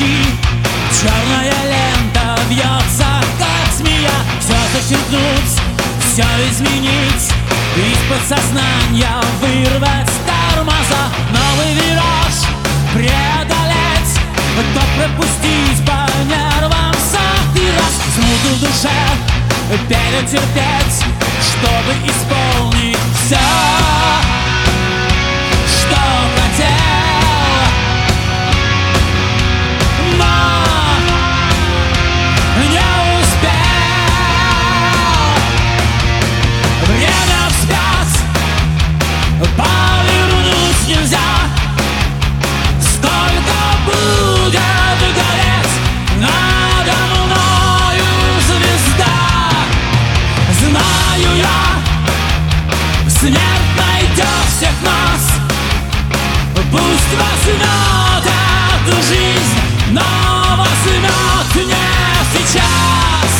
ночи. Черная лента вьется, как змея. Все зачеркнуть, все изменить, из подсознания вырвать тормоза. Новый вираж преодолеть, то пропустить по нервам сотый раз. Смуту в душе перетерпеть, чтобы исполнить все, что хотел, но не успел. Время вспять повернуть нельзя. Сколько будет гореть надо мною звезда. Знаю я, смерть найдет всех нас. Пусть возьмет эту жизнь, но возьмет не сейчас.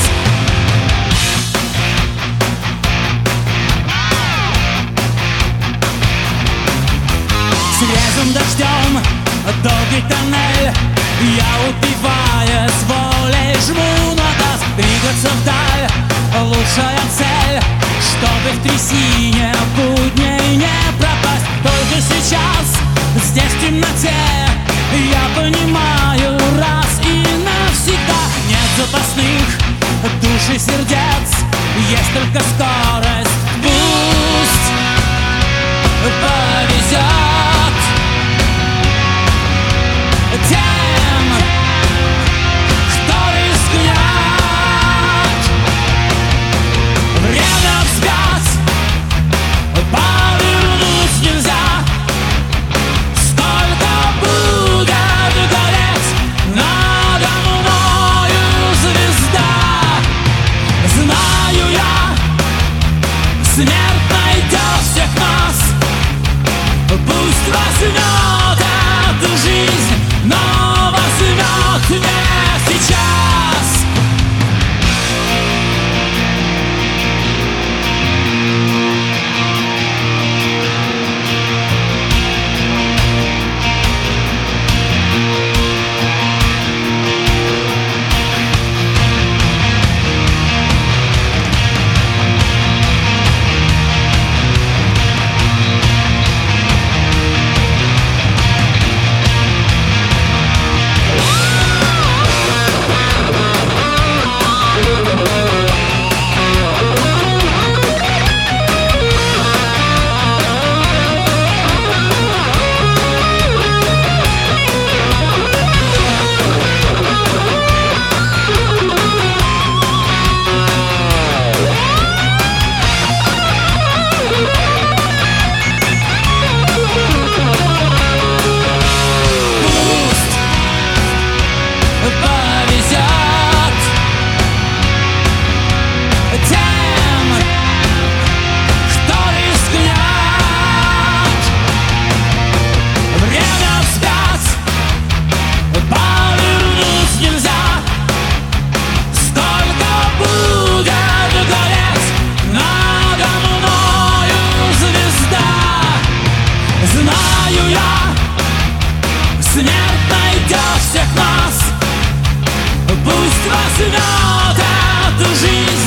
Свежим дождем долгий тоннель, я, упиваясь волей, жму на газ. Двигаться вдаль — лучшая цель, чтобы в трясине будней не пропасть. Только сейчас, здесь в темноте, я понимаю раз и навсегда: нет запасных душ и сердец, есть только скорость. Пусть повезет тем, кто рискнет. Время вспять повернуть нельзя. Сколько будет гореть надо мною звезда. Знаю я, смерть найдет всех нас. Пусть возьмет эту жизнь, но возьмет не сейчас. Знаю я, смерть найдет всех нас. Пусть возьмет эту жизнь,